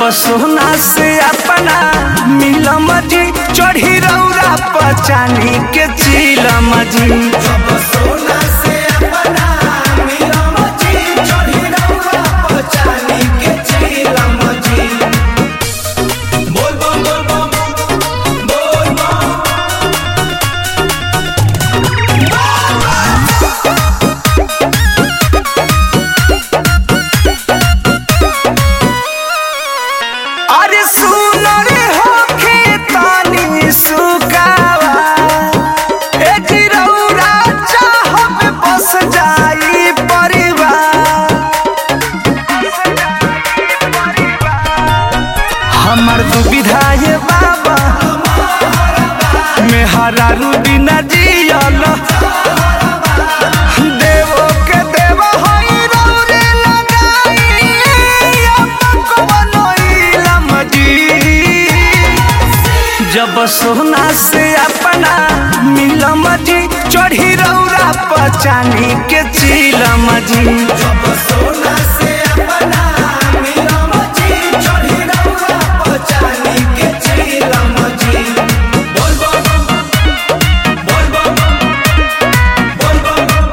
सोना से अपना मिलम जी चढ़ी रौरा पचानी के चिलम जी। जब सोना से अपना मिलम जी चढ़ी रौरा पचानी के चिलम जी। बोल बम बोल बम बोल बम। अरे सुनो रे होखे तानी सुकावा ए जिरौरा चाहब बस जाई परिवार। हमर दुविधा ये बाबा मेहरा बिना जियल देवो के देव होई रौरे लगाई अपन इलम जी। जब सोना से अपना मिलम जी चढ़ी रौरा पचानी के चिलम जी। जब सोना से अपना मिलम जी चढ़ी रौरा पचानी के चिलम जी। बोल बम बोल बम बोल बम।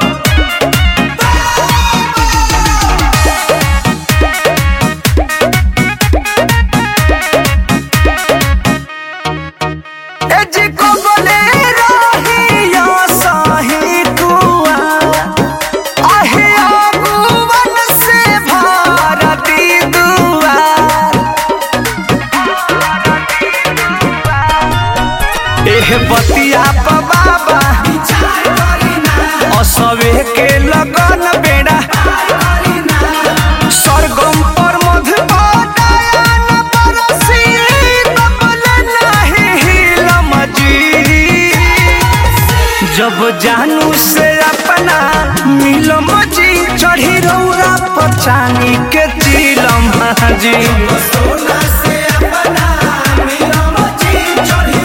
ए जी को बोले रही या साही कुआ आहे आगुवन से भारती दुआ। एह बतिया प बाबा असवे के लगन बेड़ा सरगम पर मधुबान बरसी कबल नहीं हिलम जी। जब जानू से अपना मिलम जी चढ़ी रौरा पचानी के चिलम जी। सोना से अपना मिलम जी चढ़ी